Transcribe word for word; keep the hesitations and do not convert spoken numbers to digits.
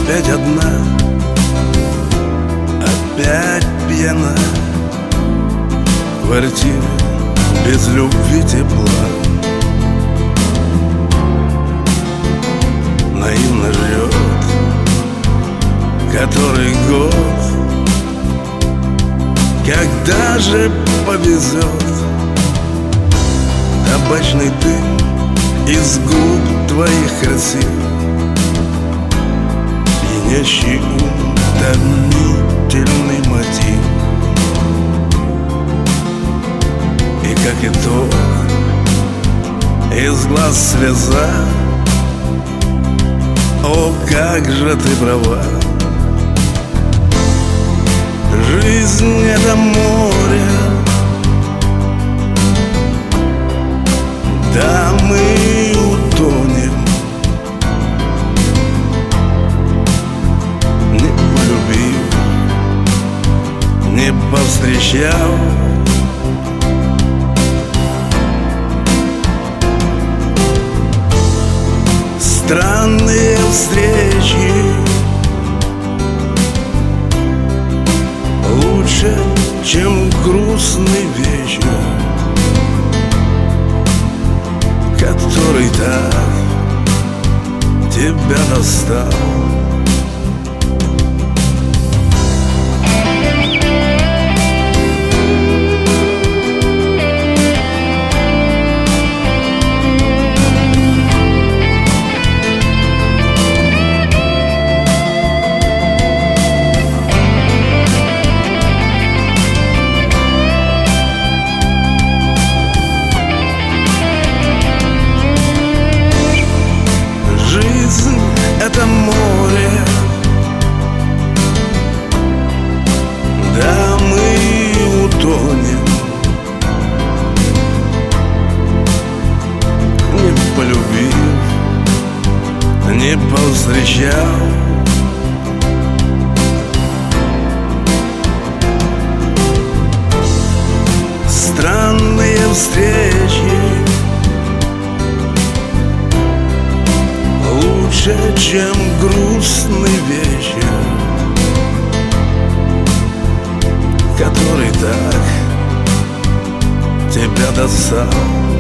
опять одна, опять пьяна. В квартире без любви тепла. Наивно ждет который год, когда же повезет. Табачный дым из губ твоих красив, пьянящий ум, томительный мотив. И как итог, из глаз слеза. О, как же ты права! Жизнь — это море, да мы утонем. Не полюбив, не повстречав, странные встречи лучше, чем грустный вечер, который так тебя достал. Это море, да мы утонем. Не полюбив, не повстречав, странные встречи лучше, чем грустный вечер, который так тебя достал.